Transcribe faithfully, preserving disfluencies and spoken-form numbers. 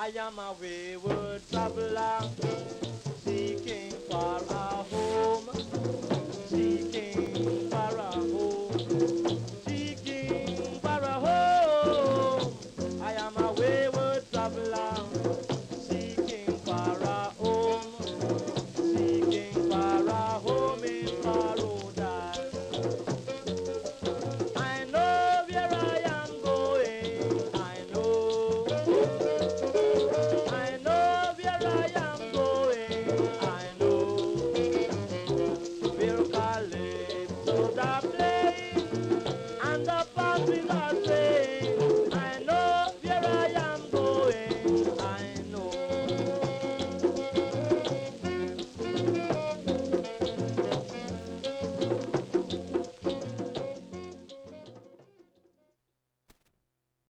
I am a wayward traveler, seeking for a home, seeking for a home, seeking for a home. I am a wayward traveler, seeking for a home, seeking for a home in paradise. I know where I am going, I know. I know where I am going, I know. We're calling to the place, and the path is the same.